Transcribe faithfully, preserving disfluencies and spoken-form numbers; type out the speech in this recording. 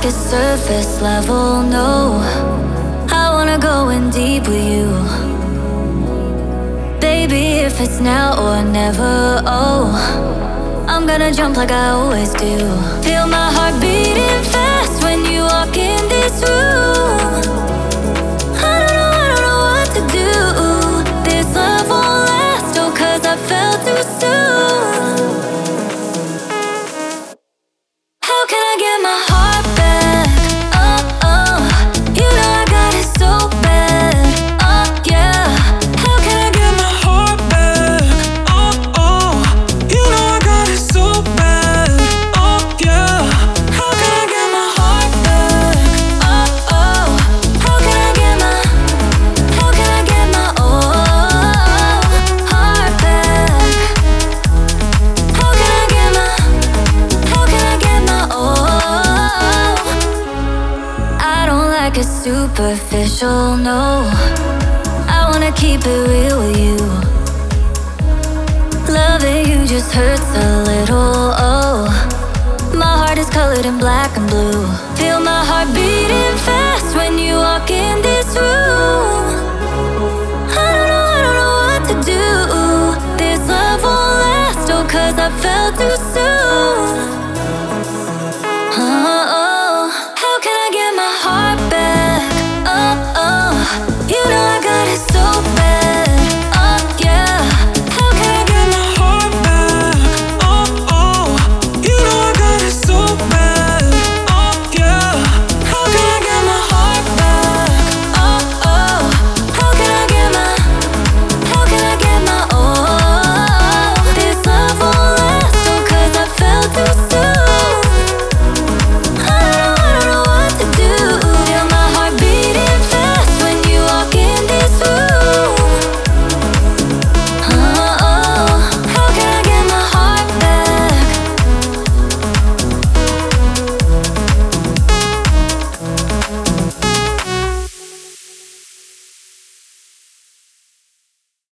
like it's surface level, no. I wanna go in deep with you. Baby, if it's now or never, oh, I'm gonna jump like I always do. Feel my heart beating fast when you walk in this room. I don't know, I don't know what to do. This love won't last, oh, cause I fell too soon. How can I get my heart back? Oh, oh, you know I got it so bad. Oh, yeah. How can I get my heart back? Oh, oh, you know I got it so bad. Oh, yeah. How can I get my heart back? Oh, oh, how can I get my, how can I get my, oh, heart back? How can I get my, how can I get my, oh, I don't like it superficial, no. I wanna keep it real with you. Loving you just hurts a little, oh. My heart is colored in black and blue. Feel my heart beating fast when you walk in this room. I don't know, I don't know what to do. This love won't last, oh, cause I fell too